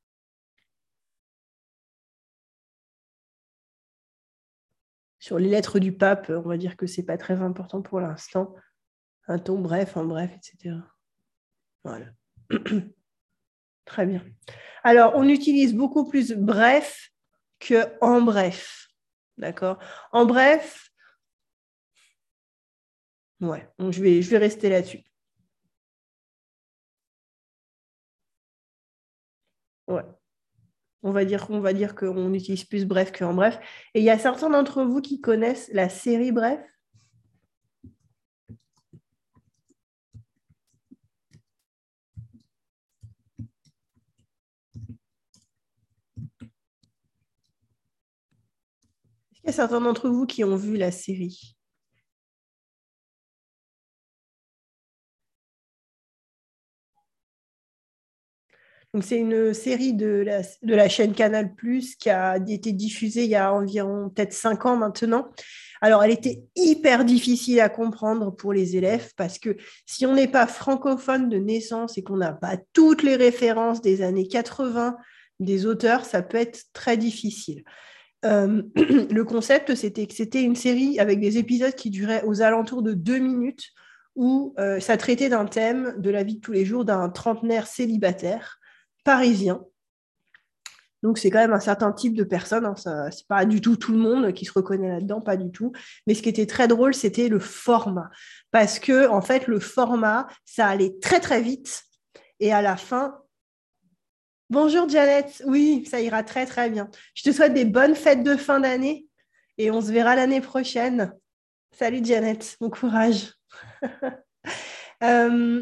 Sur les lettres du pape, on va dire que ce n'est pas très important pour l'instant. Un ton bref, en bref, etc. Voilà. Très bien. Alors, on utilise beaucoup plus bref que en bref. D'accord? En bref, ouais, donc je vais rester là-dessus. Ouais. On va dire qu'on utilise plus bref qu'en bref. Et il y a certains d'entre vous qui connaissent la série Bref. Est-ce qu'il y a certains d'entre vous qui ont vu la série? Donc, c'est une série de la chaîne Canal+, qui a été diffusée il y a environ peut-être 5 ans maintenant. Alors, elle était hyper difficile à comprendre pour les élèves parce que si on n'est pas francophone de naissance et qu'on n'a pas toutes les références des années 80 des auteurs, ça peut être très difficile. Le concept, c'était que c'était une série avec des épisodes qui duraient aux alentours de 2 minutes où ça traitait d'un thème de la vie de tous les jours d'un trentenaire célibataire parisien. Donc, c'est quand même un certain type de personne. Hein. C'est pas du tout le monde qui se reconnaît là-dedans, pas du tout. Mais ce qui était très drôle, c'était le format. Parce que, en fait, le format, ça allait très, très vite. Et à la fin, bonjour Janet. Oui, ça ira très, très bien. Je te souhaite des bonnes fêtes de fin d'année et on se verra l'année prochaine. Salut Janet, bon courage. Euh,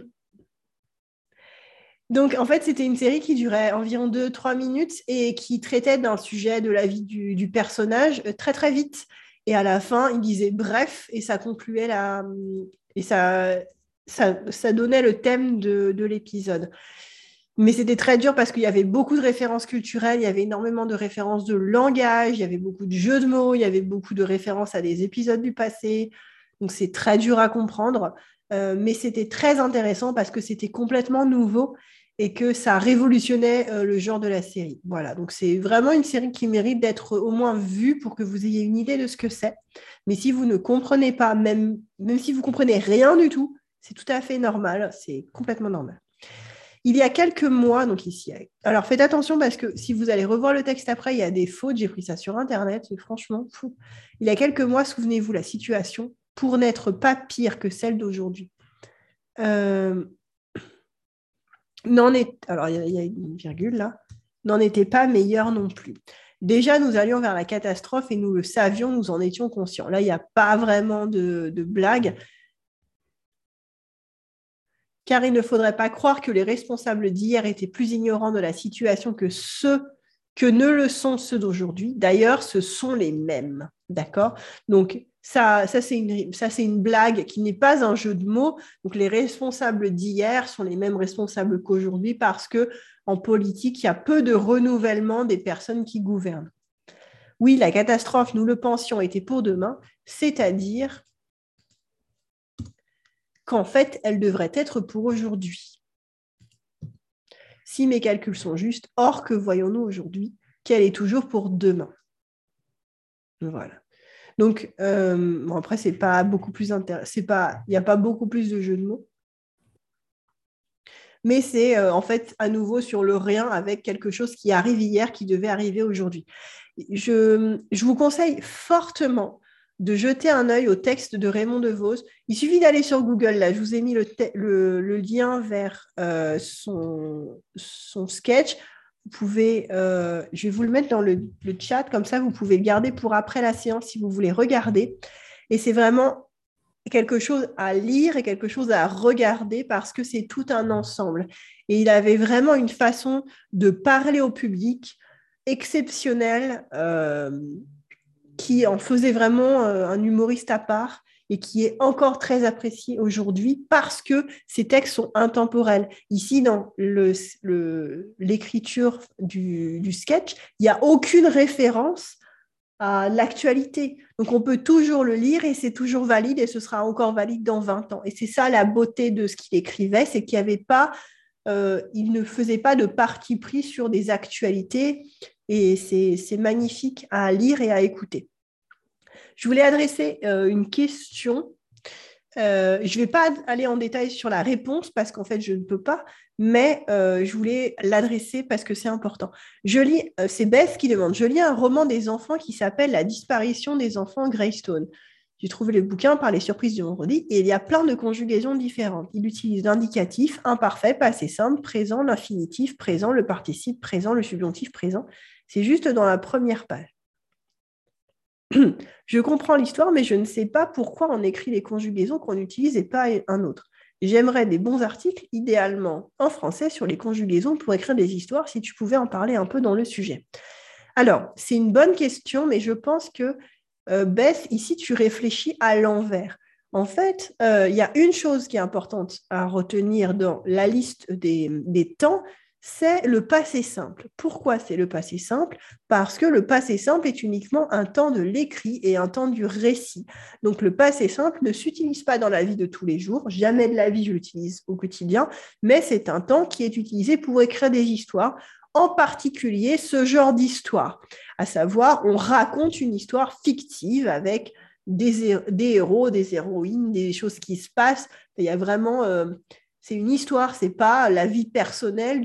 donc, en fait, c'était une série qui durait environ 2-3 minutes et qui traitait d'un sujet de la vie du personnage très, très vite. Et à la fin, il disait bref et ça concluait et ça donnait le thème de l'épisode. Mais c'était très dur parce qu'il y avait beaucoup de références culturelles, il y avait énormément de références de langage, il y avait beaucoup de jeux de mots, il y avait beaucoup de références à des épisodes du passé. Donc c'est très dur à comprendre, mais c'était très intéressant parce que c'était complètement nouveau et que ça révolutionnait le genre de la série. Voilà, donc c'est vraiment une série qui mérite d'être au moins vue pour que vous ayez une idée de ce que c'est. Mais si vous ne comprenez pas, même si vous comprenez rien du tout, c'est tout à fait normal, c'est complètement normal. Il y a quelques mois, donc ici. Alors faites attention parce que si vous allez revoir le texte après, il y a des fautes. J'ai pris ça sur Internet, c'est franchement fou. Il y a quelques mois, souvenez-vous, la situation, pour n'être pas pire que celle d'aujourd'hui. Alors il y a une virgule là, n'en était pas meilleur non plus. Déjà, nous allions vers la catastrophe et nous le savions, nous en étions conscients. Là, il n'y a pas vraiment de blague. Car il ne faudrait pas croire que les responsables d'hier étaient plus ignorants de la situation que ne le sont ceux d'aujourd'hui. D'ailleurs, ce sont les mêmes. D'accord? Donc, ça c'est une blague qui n'est pas un jeu de mots. Donc, les responsables d'hier sont les mêmes responsables qu'aujourd'hui parce que en politique, il y a peu de renouvellement des personnes qui gouvernent. Oui, la catastrophe, nous le pensions, était pour demain, c'est-à-dire qu'en fait, elle devrait être pour aujourd'hui. Si mes calculs sont justes, or que voyons-nous aujourd'hui, qu'elle est toujours pour demain. Voilà. Donc, bon, après, c'est pas beaucoup plus intéressant. Il n'y a pas beaucoup plus de jeux de mots. Mais c'est en fait à nouveau sur le rien avec quelque chose qui arrive hier, qui devait arriver aujourd'hui. Je vous conseille fortement de jeter un œil au texte de Raymond DeVos. Il suffit d'aller sur Google, là, je vous ai mis le lien vers son sketch. Vous pouvez, je vais vous le mettre dans le chat, comme ça vous pouvez le garder pour après la séance si vous voulez regarder. Et c'est vraiment quelque chose à lire et quelque chose à regarder parce que c'est tout un ensemble. Et il avait vraiment une façon de parler au public exceptionnelle qui en faisait vraiment un humoriste à part et qui est encore très apprécié aujourd'hui parce que ces textes sont intemporels. Ici, dans l'écriture du sketch, il n'y a aucune référence à l'actualité. Donc, on peut toujours le lire et c'est toujours valide et ce sera encore valide dans 20 ans. Et c'est ça la beauté de ce qu'il écrivait, c'est qu'il n'y avait pas, il ne faisait pas de parti pris sur des actualités et c'est magnifique à lire et à écouter. Je voulais adresser une question. Je ne vais pas aller en détail sur la réponse parce qu'en fait, je ne peux pas, mais je voulais l'adresser parce que c'est important. C'est Beth qui demande, je lis un roman des enfants qui s'appelle La disparition des enfants Greystone. J'ai trouvé le bouquin par les surprises du vendredi et il y a plein de conjugaisons différentes. Il utilise l'indicatif, imparfait, passé simple, présent, l'infinitif, présent, le participe, présent, le subjonctif, présent. C'est juste dans la première page. Je comprends l'histoire, mais je ne sais pas pourquoi on écrit les conjugaisons qu'on utilise et pas un autre. J'aimerais des bons articles, idéalement en français, sur les conjugaisons pour écrire des histoires, si tu pouvais en parler un peu dans le sujet. Alors, c'est une bonne question, mais je pense que, Beth, ici, tu réfléchis à l'envers. En fait, il y a une chose qui est importante à retenir dans la liste des temps, c'est le passé simple. Pourquoi c'est le passé simple? Parce que le passé simple est uniquement un temps de l'écrit et un temps du récit. Donc le passé simple ne s'utilise pas dans la vie de tous les jours, jamais de la vie je l'utilise au quotidien, mais c'est un temps qui est utilisé pour écrire des histoires, en particulier ce genre d'histoire, à savoir on raconte une histoire fictive avec des héros, des héroïnes, des choses qui se passent. Il y a vraiment... c'est une histoire, c'est pas la vie personnelle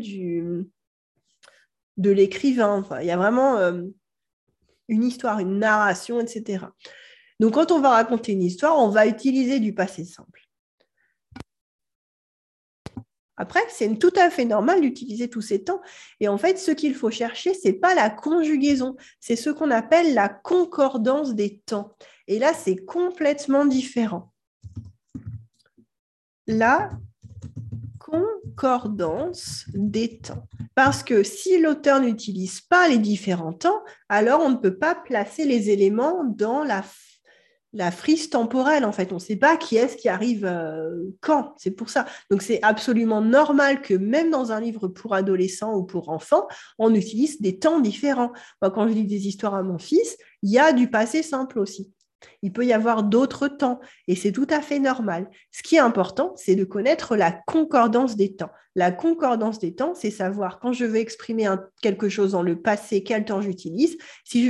de l'écrivain. Enfin, il y a vraiment une histoire, une narration, etc. Donc, quand on va raconter une histoire, on va utiliser du passé simple. Après, c'est tout à fait normal d'utiliser tous ces temps. Et en fait, ce qu'il faut chercher, ce n'est pas la conjugaison, c'est ce qu'on appelle la concordance des temps. Et là, c'est complètement différent. La concordance des temps. Parce que si l'auteur n'utilise pas les différents temps, alors on ne peut pas placer les éléments dans la frise temporelle, en fait. On ne sait pas qui est-ce qui arrive quand. C'est pour ça. Donc, c'est absolument normal que même dans un livre pour adolescents ou pour enfants, on utilise des temps différents. Moi, quand je lis des histoires à mon fils, il y a du passé simple aussi. Il peut y avoir d'autres temps et c'est tout à fait normal. Ce qui est important, c'est de connaître la concordance des temps. La concordance des temps, c'est savoir quand je veux exprimer quelque chose dans le passé, quel temps j'utilise. Si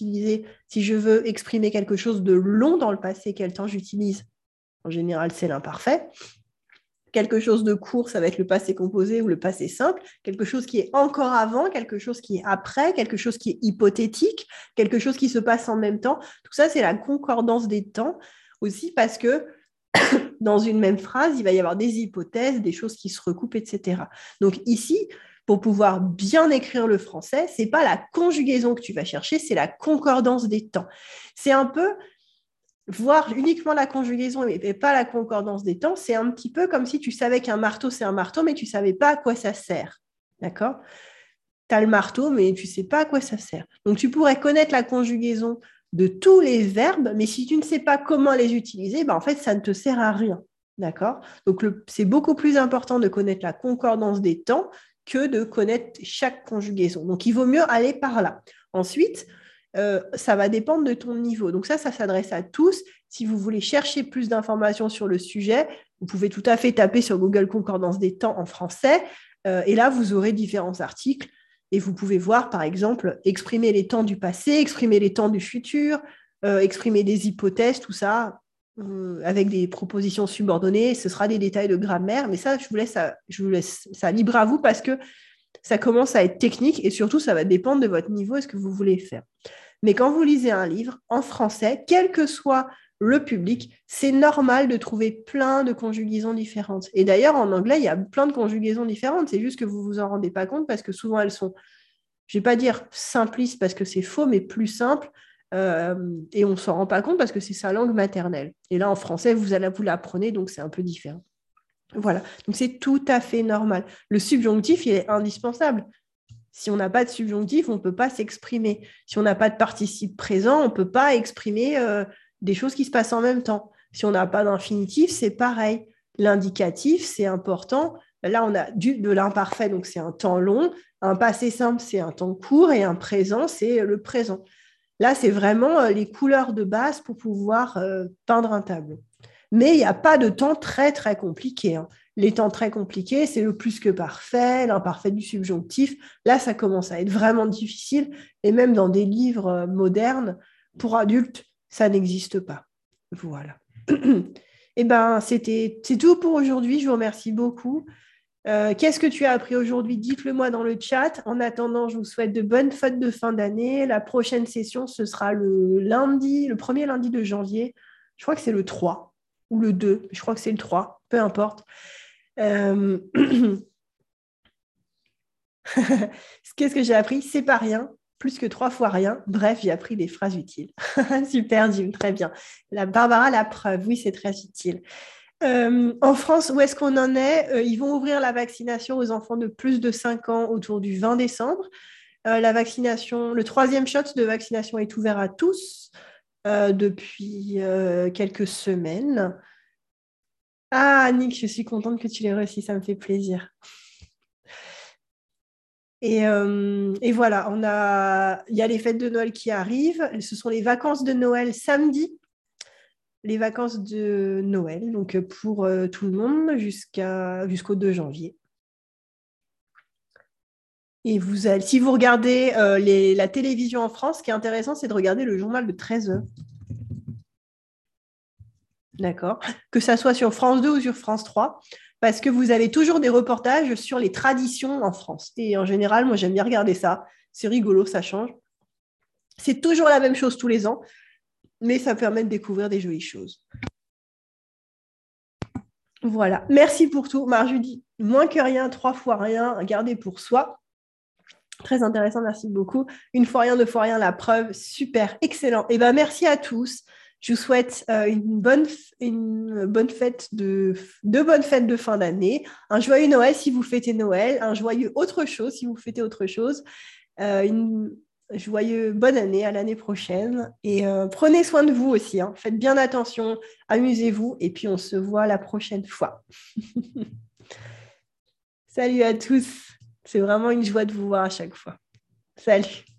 je veux exprimer quelque chose de long dans le passé, quel temps j'utilise. En général, c'est l'imparfait. Quelque chose de court, ça va être le passé composé ou le passé simple. Quelque chose qui est encore avant, quelque chose qui est après, quelque chose qui est hypothétique, quelque chose qui se passe en même temps. Tout ça, c'est la concordance des temps aussi parce que dans une même phrase, il va y avoir des hypothèses, des choses qui se recoupent, etc. Donc ici, pour pouvoir bien écrire le français, ce n'est pas la conjugaison que tu vas chercher, c'est la concordance des temps. C'est un peu voir uniquement la conjugaison et pas la concordance des temps, c'est un petit peu comme si tu savais qu'un marteau, c'est un marteau, mais tu ne savais pas à quoi ça sert. D'accord? Tu as le marteau, mais tu ne sais pas à quoi ça sert. Donc, tu pourrais connaître la conjugaison de tous les verbes, mais si tu ne sais pas comment les utiliser, en fait, ça ne te sert à rien. D'accord? Donc, c'est beaucoup plus important de connaître la concordance des temps que de connaître chaque conjugaison. Donc, il vaut mieux aller par là. Ensuite, ça va dépendre de ton niveau. Donc ça s'adresse à tous. Si vous voulez chercher plus d'informations sur le sujet, vous pouvez tout à fait taper sur Google Concordance des temps en français. Et là, vous aurez différents articles. Et vous pouvez voir, par exemple, exprimer les temps du passé, exprimer les temps du futur, exprimer des hypothèses, tout ça, avec des propositions subordonnées. Ce sera des détails de grammaire. Mais ça, je vous laisse ça libre à vous parce que ça commence à être technique et surtout, ça va dépendre de votre niveau et ce que vous voulez faire. Mais quand vous lisez un livre en français, quel que soit le public, c'est normal de trouver plein de conjugaisons différentes. Et d'ailleurs, en anglais, il y a plein de conjugaisons différentes. C'est juste que vous ne vous en rendez pas compte parce que souvent, elles sont, je ne vais pas dire simplistes parce que c'est faux, mais plus simples. Et on ne s'en rend pas compte parce que c'est sa langue maternelle. Et là, en français, vous l'apprenez, donc c'est un peu différent. Voilà, donc c'est tout à fait normal. Le subjonctif, il est indispensable. Si on n'a pas de subjonctif, on ne peut pas s'exprimer. Si on n'a pas de participe présent, on ne peut pas exprimer des choses qui se passent en même temps. Si on n'a pas d'infinitif, c'est pareil. L'indicatif, c'est important. Là, on a de l'imparfait, donc c'est un temps long. Un passé simple, c'est un temps court. Et un présent, c'est le présent. Là, c'est vraiment les couleurs de base pour pouvoir peindre un tableau. Mais il n'y a pas de temps très, très compliqué. Hein. Les temps très compliqués, c'est le plus que parfait, l'imparfait du subjonctif. Là, ça commence à être vraiment difficile. Et même dans des livres modernes, pour adultes, ça n'existe pas. Voilà. Eh bien, c'est tout pour aujourd'hui. Je vous remercie beaucoup. Qu'est-ce que tu as appris aujourd'hui? Dites-le moi dans le chat. En attendant, je vous souhaite de bonnes fêtes de fin d'année. La prochaine session, ce sera le premier lundi de janvier. Je crois que c'est le 3 ou le 2. Je crois que c'est le 3, peu importe. Qu'est-ce que j'ai appris? C'est pas rien, plus que 3 fois rien. Bref, j'ai appris des phrases utiles. Super, Jim, très bien. Barbara, la preuve, oui, c'est très utile. En France, où est-ce qu'on en est? Ils vont ouvrir la vaccination aux enfants de plus de 5 ans autour du 20 décembre. La vaccination, le 3e shot de vaccination est ouvert à tous depuis quelques semaines. Ah, Annick, je suis contente que tu l'aies reçu, ça me fait plaisir. Et voilà, il y a les fêtes de Noël qui arrivent. Ce sont les vacances de Noël samedi, les vacances de Noël, donc pour tout le monde jusqu'au 2 janvier. Et si vous regardez la télévision en France, ce qui est intéressant, c'est de regarder le journal de 13h. D'accord? Que ça soit sur France 2 ou sur France 3, parce que vous avez toujours des reportages sur les traditions en France. Et en général, moi, j'aime bien regarder ça. C'est rigolo, ça change. C'est toujours la même chose tous les ans, mais ça permet de découvrir des jolies choses. Voilà. Merci pour tout. Marjorie, moins que rien, trois fois rien, garder pour soi. Très intéressant, merci beaucoup. Une fois rien, deux fois rien, la preuve, super, excellent. Et ben merci à tous. Je vous souhaite une bonne fête de bonnes fêtes de fin d'année, un joyeux Noël si vous fêtez Noël, un joyeux autre chose si vous fêtez autre chose, une joyeux bonne année à l'année prochaine. Et prenez soin de vous aussi, hein. Faites bien attention, amusez-vous et puis on se voit la prochaine fois. Salut à tous. C'est vraiment une joie de vous voir à chaque fois. Salut.